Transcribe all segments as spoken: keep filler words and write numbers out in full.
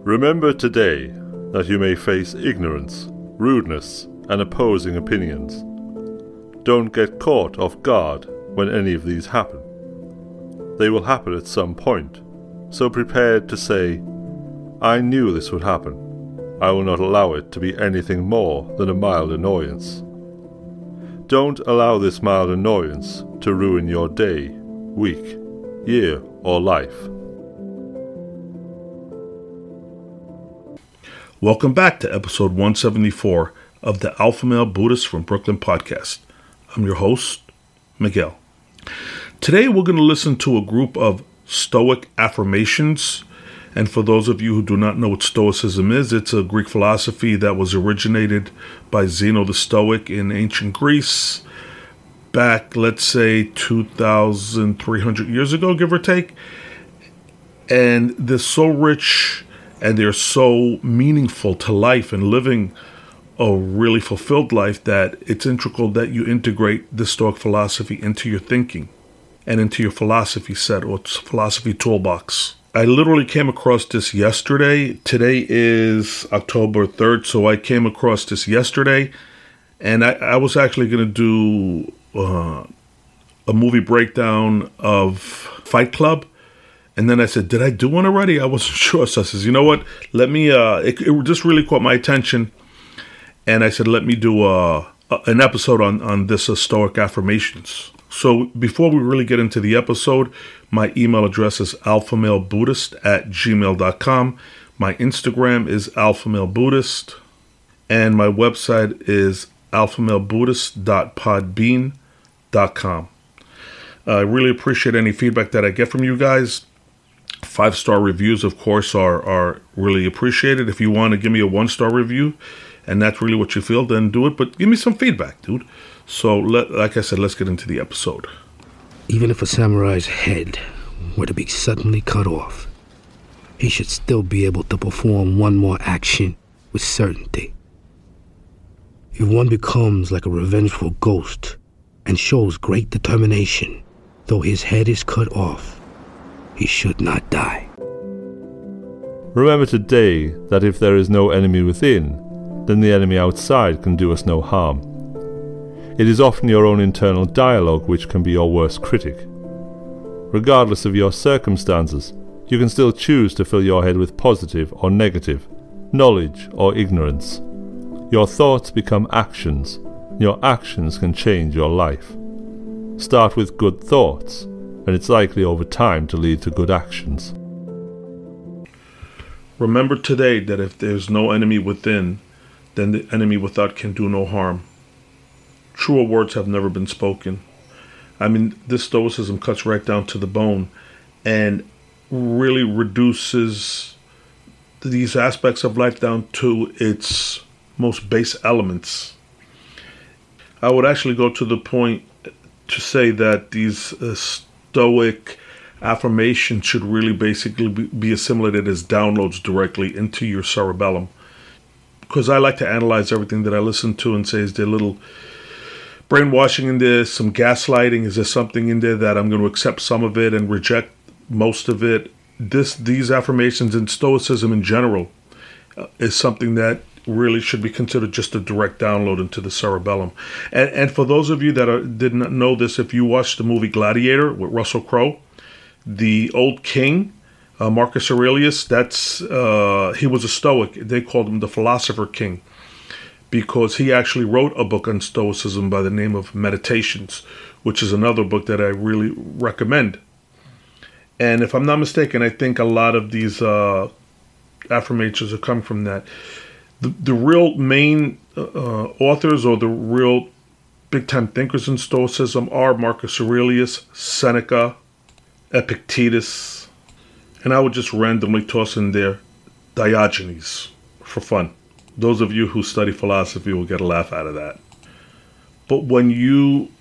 Remember today that you may face ignorance, rudeness, and opposing opinions. Don't get caught off guard when any of these happen. They will happen at some point, so prepare to say, I knew this would happen. I will not allow it to be anything more than a mild annoyance. Don't allow this mild annoyance to ruin your day, week, year, or life. Welcome back to episode one seventy-four of the Alpha Male Buddhist from Brooklyn podcast. I'm your host, Miguel. Today we're going to listen to a group of Stoic affirmations. And for those of you who do not know what Stoicism is, it's a Greek philosophy that was originated by Zeno the Stoic in ancient Greece back, let's say, two thousand three hundred years ago, give or take. And they're so rich and they're so meaningful to life and living a really fulfilled life that it's integral that you integrate the Stoic philosophy into your thinking and into your philosophy set or philosophy toolbox. I literally came across this yesterday. Today is October third, so I came across this yesterday, and I, I was actually going to do uh, a movie breakdown of Fight Club, and then I said, did I do one already? I wasn't sure, so I says, you know what, let me, uh, it, it just really caught my attention, and I said, let me do uh, an episode on, on this uh, Stoic affirmations. So before we really get into the episode, my email address is alphamalebuddhist at gmail dot com. My Instagram is alphamalebuddhist. And my website is alphamalebuddhist dot podbean dot com. Uh, I really appreciate any feedback that I get from you guys. Five-star reviews, of course, are, are really appreciated. If you want to give me a one-star review, and that's really what you feel, then do it. But give me some feedback, dude. So, let, like I said, let's get into the episode. Even if a samurai's head were to be suddenly cut off, he should still be able to perform one more action with certainty. If one becomes like a revengeful ghost and shows great determination, though his head is cut off, he should not die. Remember today that if there is no enemy within, then the enemy outside can do us no harm. It is often your own internal dialogue which can be your worst critic. Regardless of your circumstances, you can still choose to fill your head with positive or negative, knowledge or ignorance. Your thoughts become actions. Your actions can change your life. Start with good thoughts, and it's likely over time to lead to good actions. Remember today that if there's no enemy within, then the enemy without can do no harm. Truer words have never been spoken. I mean, this Stoicism cuts right down to the bone and really reduces these aspects of life down to its most base elements. I would actually go to the point to say that these uh, Stoic affirmations should really basically be, be assimilated as downloads directly into your cerebellum. Because I like to analyze everything that I listen to and say, is there little brainwashing in there, some gaslighting? Is there something in there that I'm going to accept some of it and reject most of it? This, these affirmations and Stoicism in general uh, is something that really should be considered just a direct download into the cerebellum. And, and for those of you that are, did not know this, if you watched the movie Gladiator with Russell Crowe, the old king, uh, Marcus Aurelius, that's uh, he was a Stoic. They called him the Philosopher King, because he actually wrote a book on Stoicism by the name of Meditations, which is another book that I really recommend. And if I'm not mistaken, I think a lot of these uh, affirmations are coming from that. The, the real main uh, authors or the real big-time thinkers in Stoicism are Marcus Aurelius, Seneca, Epictetus, and I would just randomly toss in there Diogenes for fun. Those of you who study philosophy will get a laugh out of that. But when you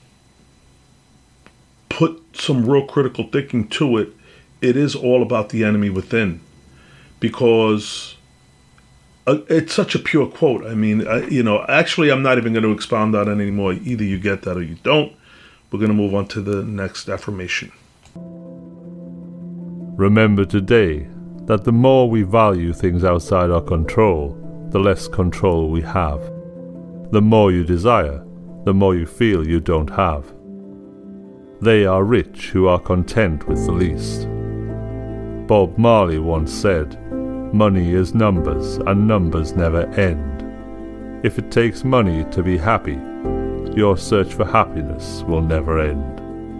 put some real critical thinking to it, it is all about the enemy within. Because uh, it's such a pure quote. I mean, I, you know, actually, I'm not even going to expound on it anymore. Either you get that or you don't. We're going to move on to the next affirmation. Remember today that the more we value things outside our control, the less control we have. The more you desire, the more you feel you don't have. They are rich who are content with the least. Bob Marley once said, "Money is numbers, and numbers never end. If it takes money to be happy, your search for happiness will never end."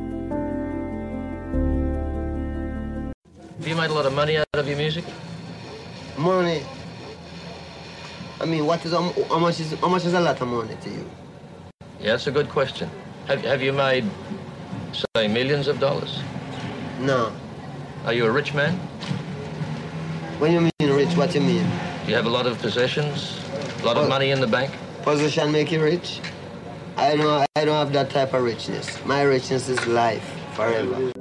Have you made a lot of money out of your music? Money? I mean, what is how much is how much is a lot of money to you? Yeah, that's a good question. Have have you made, say, millions of dollars? No. Are you a rich man? When you mean rich, what you mean? Do you have a lot of possessions? A lot of money in the bank? Position make you rich? I don't I don't have that type of richness. My richness is life, forever.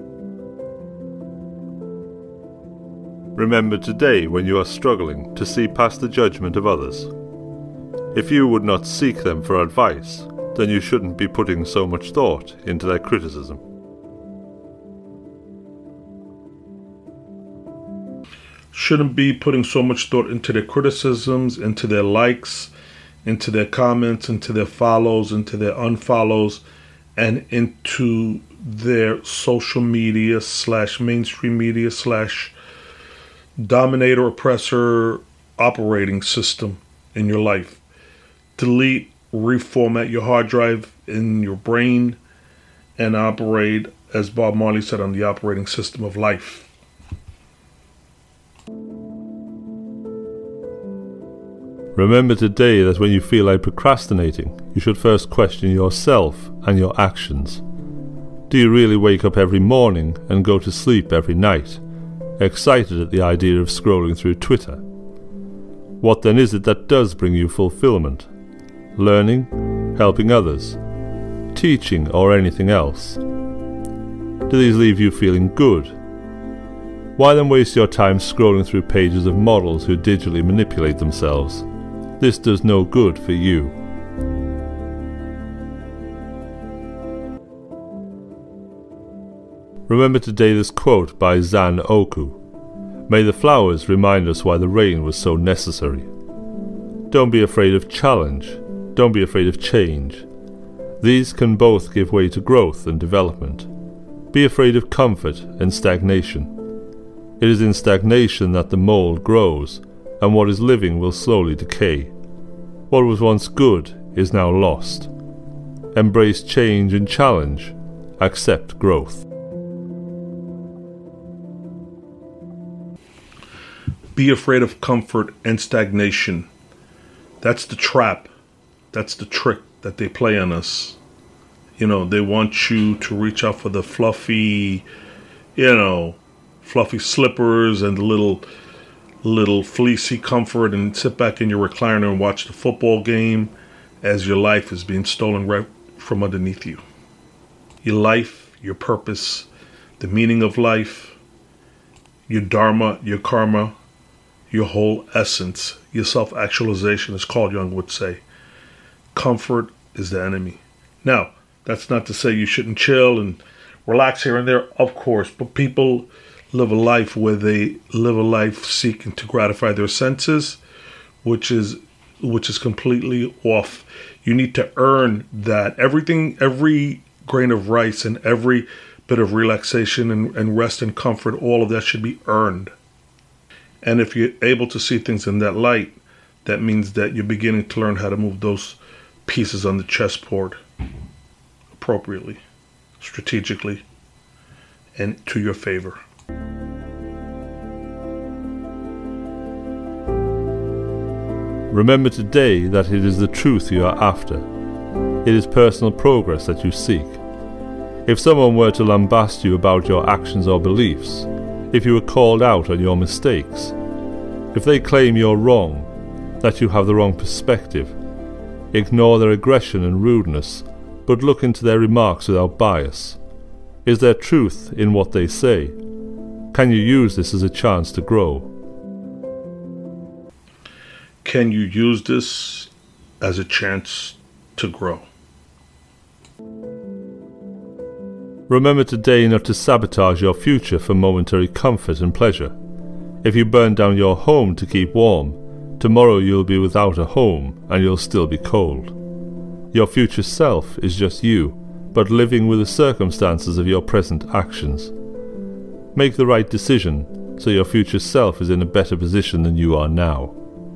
Remember today when you are struggling to see past the judgment of others. If you would not seek them for advice, then you shouldn't be putting so much thought into their criticism. Shouldn't be putting so much thought into their criticisms, into their likes, into their comments, into their follows, into their unfollows, and into their social media slash mainstream media slash dominator, oppressor operating system in your life. Delete, reformat your hard drive in your brain, and operate, as Bob Marley said, on the operating system of life. Remember today that when you feel like procrastinating, you should first question yourself and your actions. Do you really wake up every morning and go to sleep every night, excited at the idea of scrolling through Twitter? What then is it that does bring you fulfillment? Learning, helping others, teaching, or anything else? Do these leave you feeling good? Why then waste your time scrolling through pages of models who digitally manipulate themselves? This does no good for you. Remember today this quote by Zan Oku. May the flowers remind us why the rain was so necessary. Don't be afraid of challenge. Don't be afraid of change. These can both give way to growth and development. Be afraid of comfort and stagnation. It is in stagnation that the mold grows, and what is living will slowly decay. What was once good is now lost. Embrace change and challenge. Accept growth. Be afraid of comfort and stagnation. That's the trap. That's the trick that they play on us. You know, they want you to reach out for the fluffy, you know, fluffy slippers and the little little fleecy comfort and sit back in your recliner and watch the football game as your life is being stolen right from underneath you. Your life, your purpose, the meaning of life, your dharma, your karma, your whole essence, your self-actualization, as Carl Jung would say. Comfort is the enemy. Now, that's not to say you shouldn't chill and relax here and there, of course, but people live a life where they live a life seeking to gratify their senses, which is which is completely off. You need to earn that. Everything, every grain of rice and every bit of relaxation and, and rest and comfort, all of that should be earned. And if you're able to see things in that light, that means that you're beginning to learn how to move those pieces on the chessboard appropriately, strategically, and to your favor. Remember today that it is the truth you are after. It is personal progress that you seek. If someone were to lambast you about your actions or beliefs, if you were called out on your mistakes, if they claim you're wrong, that you have the wrong perspective, ignore their aggression and rudeness, but look into their remarks without bias. Is there truth in what they say? Can you use this as a chance to grow? Can you use this as a chance to grow? Remember today not to sabotage your future for momentary comfort and pleasure. If you burn down your home to keep warm, tomorrow you'll be without a home and you'll still be cold. Your future self is just you, but living with the circumstances of your present actions. Make the right decision so your future self is in a better position than you are now.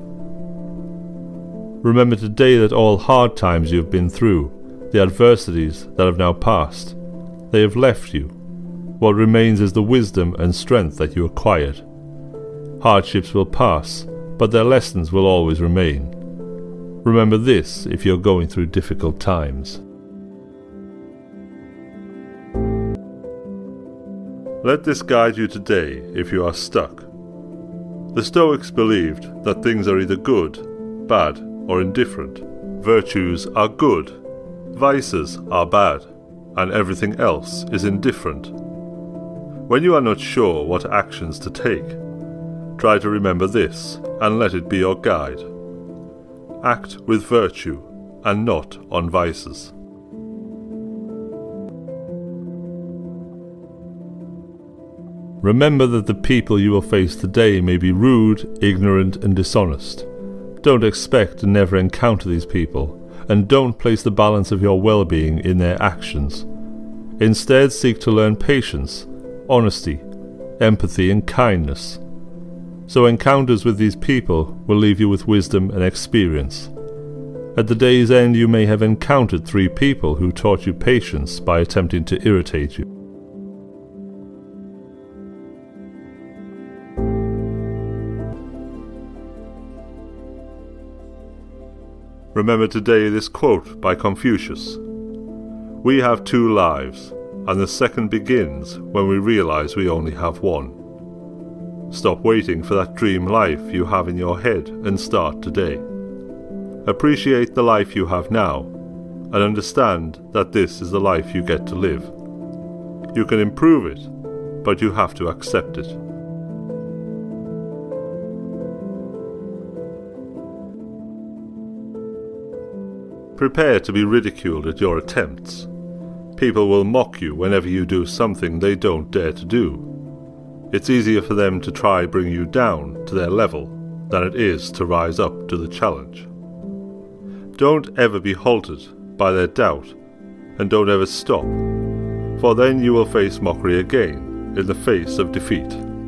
Remember today that all hard times you have been through, the adversities that have now passed, they have left you. What remains is the wisdom and strength that you acquired. Hardships will pass, but their lessons will always remain. Remember this if you're going through difficult times. Let this guide you today if you are stuck. The Stoics believed that things are either good, bad, or indifferent. Virtues are good, vices are bad, and everything else is indifferent. When you are not sure what actions to take, try to remember this and let it be your guide. Act with virtue and not on vices. Remember that the people you will face today may be rude, ignorant, and dishonest. Don't expect to never encounter these people, and don't place the balance of your well-being in their actions. Instead, seek to learn patience, honesty, empathy, and kindness. So encounters with these people will leave you with wisdom and experience. At the day's end, you may have encountered three people who taught you patience by attempting to irritate you. Remember today this quote by Confucius: "We have two lives, and the second begins when we realize we only have one." Stop waiting for that dream life you have in your head and start today. Appreciate the life you have now, and understand that this is the life you get to live. You can improve it, but you have to accept it. Prepare to be ridiculed at your attempts. People will mock you whenever you do something they don't dare to do. It's easier for them to try bring you down to their level than it is to rise up to the challenge. Don't ever be halted by their doubt, and don't ever stop, for then you will face mockery again in the face of defeat.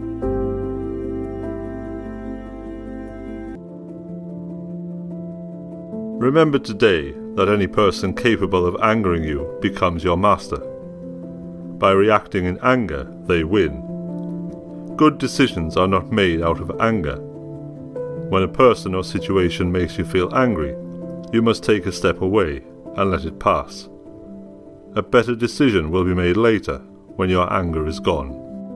Remember today that any person capable of angering you becomes your master. By reacting in anger, they win. Good decisions are not made out of anger. When a person or situation makes you feel angry, you must take a step away and let it pass. A better decision will be made later when your anger is gone.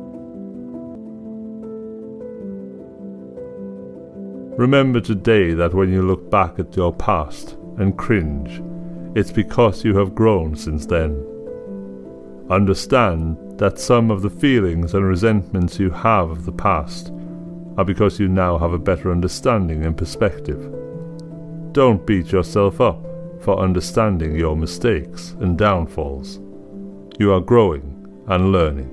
Remember today that when you look back at your past and cringe, it's because you have grown since then. Understand that some of the feelings and resentments you have of the past are because you now have a better understanding and perspective. Don't beat yourself up for understanding your mistakes and downfalls. You are growing and learning.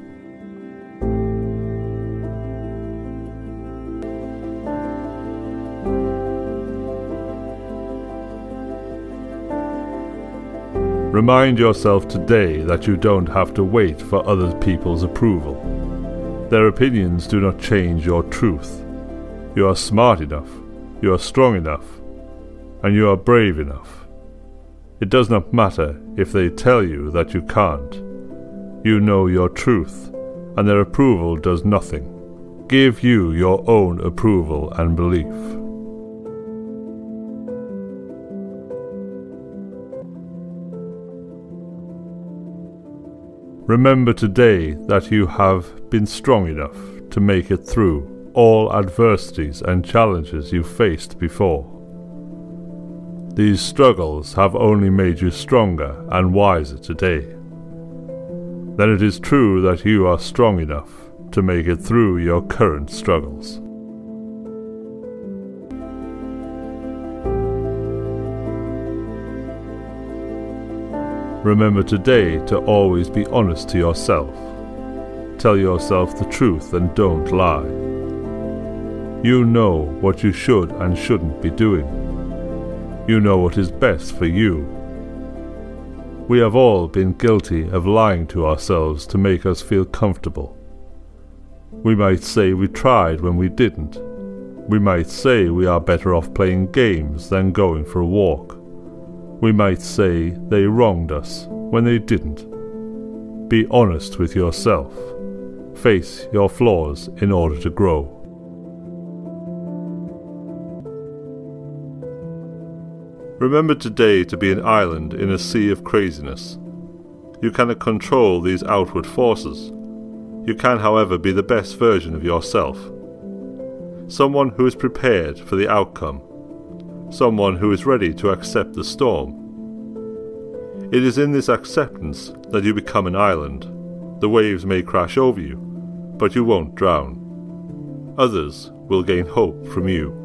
Remind yourself today that you don't have to wait for other people's approval. Their opinions do not change your truth. You are smart enough, you are strong enough, and you are brave enough. It does not matter if they tell you that you can't. You know your truth, and their approval does nothing. Give you your own approval and belief. Remember today that you have been strong enough to make it through all adversities and challenges you faced before. These struggles have only made you stronger and wiser today. Then it is true that you are strong enough to make it through your current struggles. Remember today to always be honest to yourself. Tell yourself the truth and don't lie. You know what you should and shouldn't be doing. You know what is best for you. We have all been guilty of lying to ourselves to make us feel comfortable. We might say we tried when we didn't. We might say we are better off playing games than going for a walk. We might say they wronged us when they didn't. Be honest with yourself. Face your flaws in order to grow. Remember today to be an island in a sea of craziness. You cannot control these outward forces. You can, however, be the best version of yourself. Someone who is prepared for the outcome. Someone who is ready to accept the storm. It is in this acceptance that you become an island. The waves may crash over you, but you won't drown. Others will gain hope from you.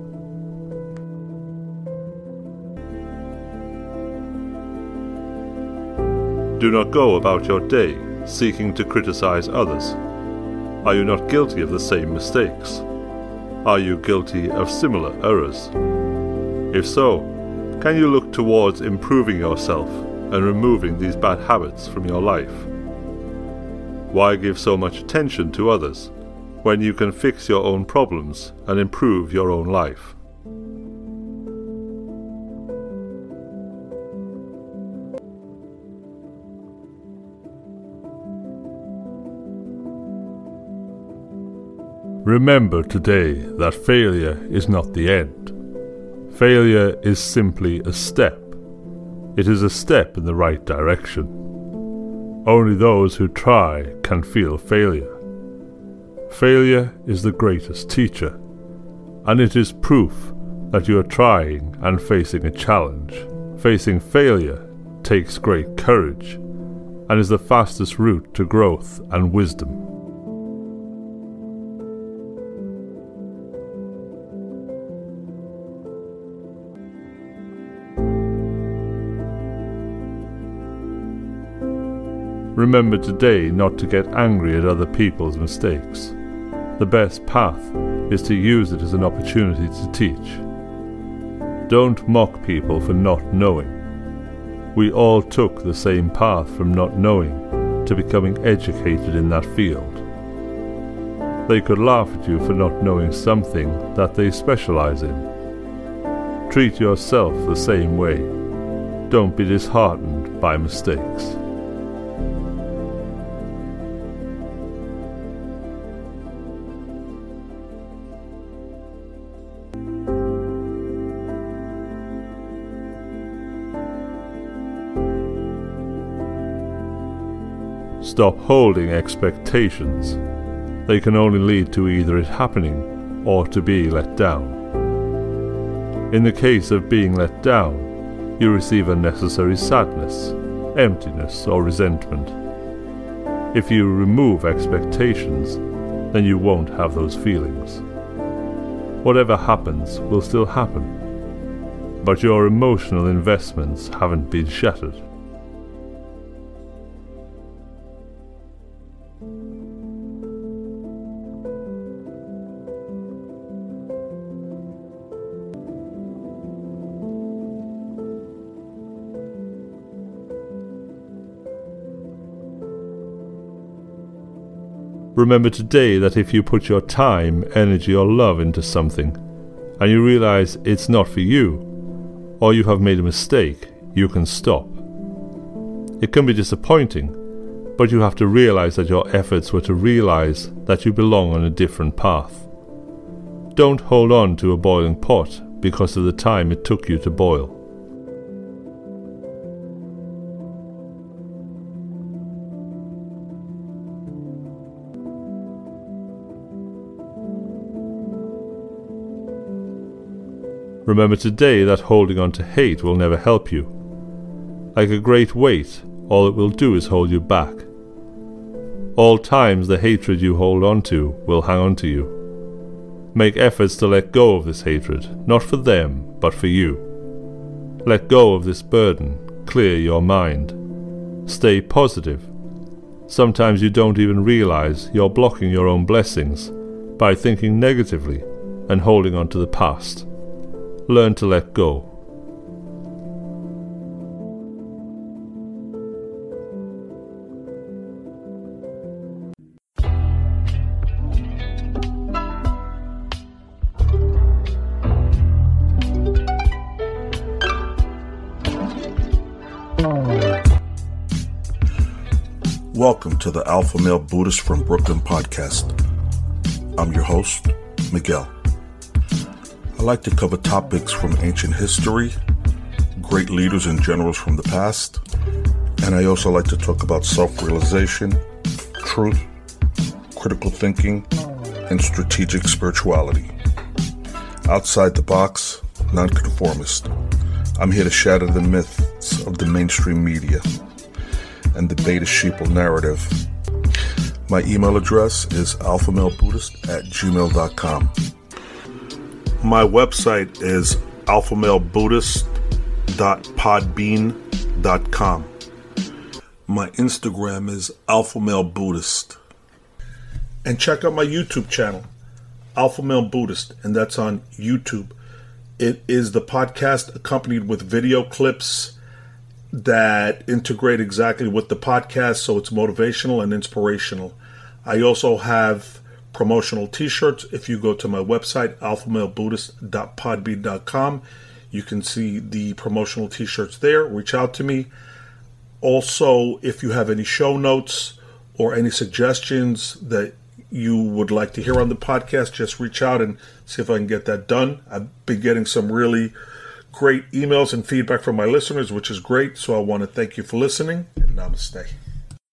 Do not go about your day seeking to criticize others. Are you not guilty of the same mistakes? Are you guilty of similar errors? If so, can you look towards improving yourself and removing these bad habits from your life? Why give so much attention to others when you can fix your own problems and improve your own life? Remember today that failure is not the end. Failure is simply a step. It is a step in the right direction. Only those who try can feel failure. Failure is the greatest teacher, and it is proof that you are trying and facing a challenge. Facing failure takes great courage, and is the fastest route to growth and wisdom. Remember today not to get angry at other people's mistakes. The best path is to use it as an opportunity to teach. Don't mock people for not knowing. We all took the same path from not knowing to becoming educated in that field. They could laugh at you for not knowing something that they specialize in. Treat yourself the same way. Don't be disheartened by mistakes. Stop holding expectations. They can only lead to either it happening or to be let down. In the case of being let down, you receive unnecessary sadness, emptiness, or resentment. If you remove expectations, then you won't have those feelings. Whatever happens will still happen, but your emotional investments haven't been shattered. Remember today that if you put your time, energy or love into something, and you realize it's not for you, or you have made a mistake, you can stop. It can be disappointing, but you have to realize that your efforts were to realize that you belong on a different path. Don't hold on to a boiling pot because of the time it took you to boil. Remember today that holding on to hate will never help you. Like a great weight, all it will do is hold you back. All times the hatred you hold on to will hang on to you. Make efforts to let go of this hatred, not for them, but for you. Let go of this burden, clear your mind. Stay positive. Sometimes you don't even realize you're blocking your own blessings by thinking negatively and holding on to the past. Learn to let go. Welcome to the Alpha Male Buddhist from Brooklyn podcast. I'm your host, Miguel. I like to cover topics from ancient history, great leaders and generals from the past, and I also like to talk about self-realization, truth, critical thinking, and strategic spirituality. Outside the box, nonconformist. I'm here to shatter the myths of the mainstream media and the beta sheeple narrative. My email address is alphamalebuddhist at gmail dot com. My website is alphamalebuddhist dot podbean dot com. My Instagram is alphamalebuddhist. And check out my YouTube channel, Alpha Male Buddhist, and that's on YouTube. It is the podcast accompanied with video clips that integrate exactly with the podcast, so it's motivational and inspirational. I also have promotional t-shirts. If you go to my website, alphamalebuddhist dot podbean dot com, you can see the promotional t-shirts there. Reach out to me. Also, if you have any show notes or any suggestions that you would like to hear on the podcast, just reach out and see if I can get that done. I've been getting some really great emails and feedback from my listeners, which is great. So I want to thank you for listening, and namaste.